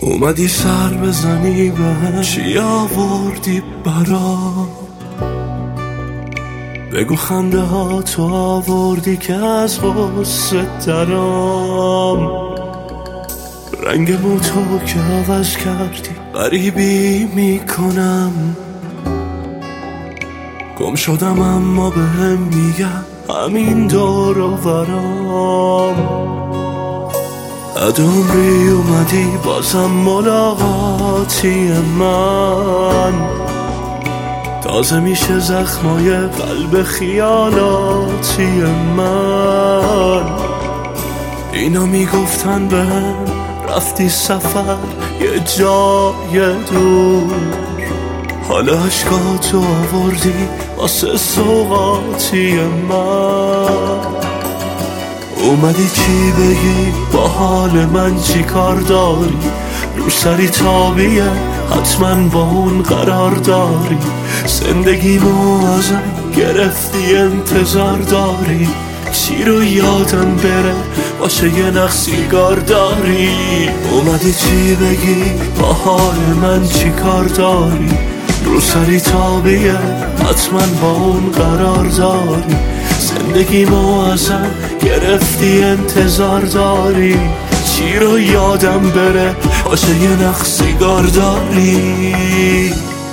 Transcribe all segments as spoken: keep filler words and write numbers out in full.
اومدی سر بزنی به چی آوردی برام، بگو خنده ها تو آوردی که از غصه درام، رنگ مو تو که عوض کردی غریبی میکنم، گم شدم اما بهم میگم همین دور و برام. بعد عمری اومدی بازم ملاقاتی من، تازه میشه زخمای قلب خیالاتی من. اینا میگفتن بهم رفتی سفر یه جای دور، حالا عشقاتو آوردی واسه سوغاتی من. اومدی چی بگی با حال من چی کار داری، رو سری تابیه حتما با اون قرار داری، زندگیمو ازم گرفتی انتظار داری، چی رو یادم بره باشه یه نخ سیگار داری. اومدی چی بگی با حال من چی کار داری، رو سری تابیه حتما با اون قرار داری، زندگیمو ازم گرفتی انتظار داری، چی رو یادم بره باشه یه نخ سیگار داری.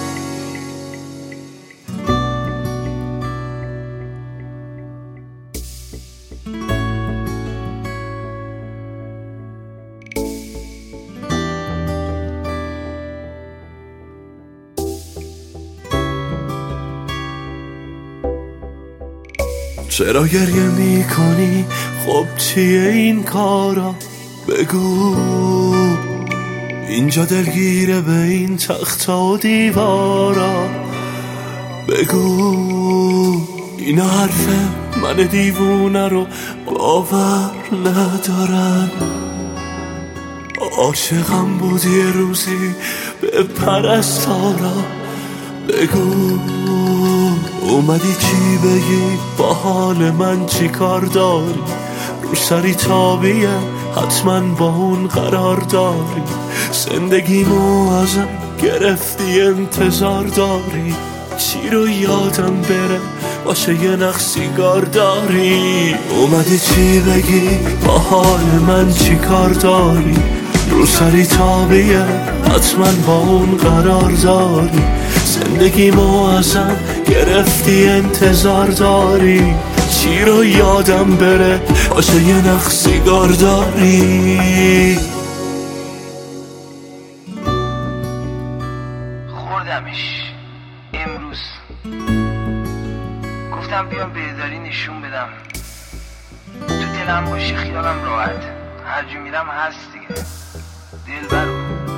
چرا گریه میکنی؟ خب چیه این کارا؟ بگو اینجا دلگیره به این تخت و دیوارا. بگو اینا حرفه من دیوونه رو باور ندارن، عاشقم بود یه روزی به پرستارا. بگو اومدی چی بگی با حال من چی کار داری، رو سری تابیه حتما با اون قرار داری، زندگیمو ازم گرفتی انتظار داری، چی رو یادم بره باشه یه نخ سیگار داری. اومدی چی بگی با حال من چی کار داری، رو سری تابیه حتما با اون قرار داری، زندگیمو ازم گرفتی انتظار داری، چی رو یادم بره باشه یه نخ سیگار داری. خوردمش امروز، گفتم بیام بهداری نشون بدم، تو دلم باشه خیالم راحت، هر جا میرم هست دیگه. دلبرو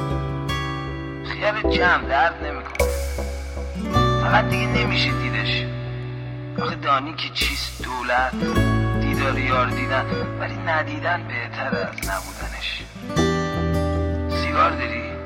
خیالت جمع درد نمیکنه، فقط دیگه نمیشه دیدش. آخه دانی که چیست دولت، دیدار یار دیدن، ولی ندیدن بهتر از نبودنش. سیگار داری؟